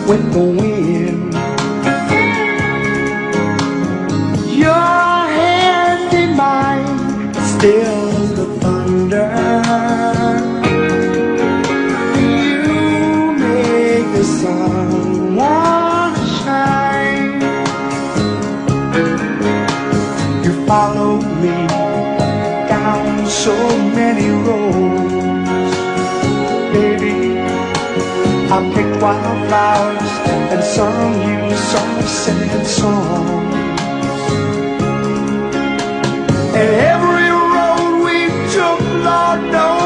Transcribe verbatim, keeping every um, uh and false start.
with the wind. Your hand in mine stills the thunder. You make the sun wanna shine. You follow me down so many roads, baby. I picked wildflowers and sung you soft sad songs. And every road we took, Lord knows